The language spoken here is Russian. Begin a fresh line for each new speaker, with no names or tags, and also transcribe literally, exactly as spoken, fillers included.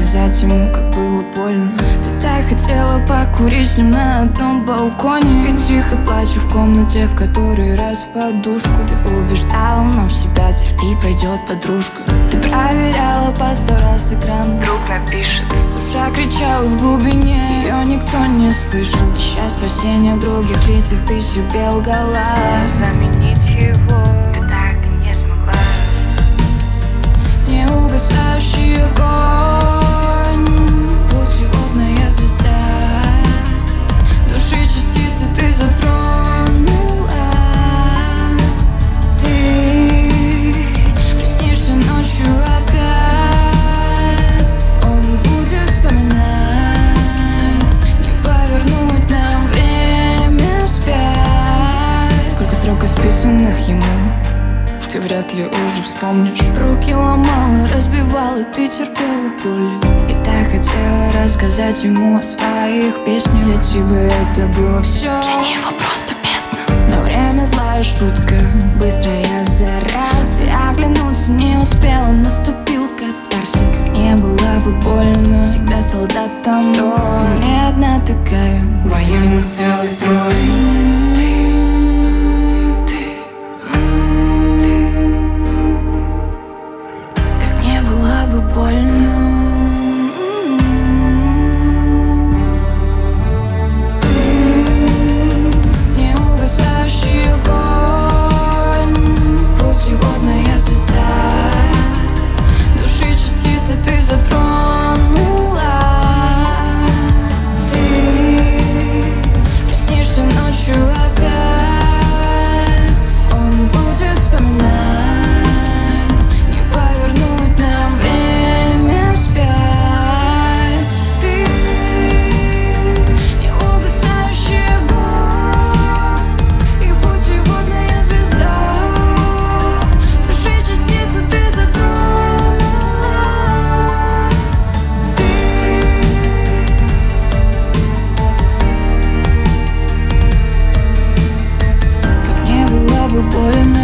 рассказать ему, как было больно. Ты так хотела покурить с ним на одном балконе, и тихо плачу в комнате, в которой раз в подушку. Ты убеждала, но себя терпи, пройдет подружка. Ты проверяла по сто раз экран, вдруг напишет. Душа кричала в глубине, ее никто не слышал. Ища спасения в других лицах, ты себе лгала.
Заменить его ты так и не смогла.
Неугасающий огонь, путеводная звезда. Души частицы ты затронула. Ты приснишься ночью опять. Он будет вспоминать. Не повернуть нам время вспять. Сколько строк исписанных ему ты вряд ли уже вспомнишь. Руки ломала, разбивала, ты терпела боль. И так хотела рассказать ему о своих песнях. Для тебя это было все,
для него просто бездна.
но время злая шутка, быстрая зараза. И оглянуться не успела, наступил катарсис. Не было бы больно, всегда солдатом. Стой, не одна такая,
военных целый строй.
больно. Ты неугасающий огонь, путеводная звезда. Души частицы ты затронула. Ты приснишься ночью опять. Он будет вспоминать. Больно.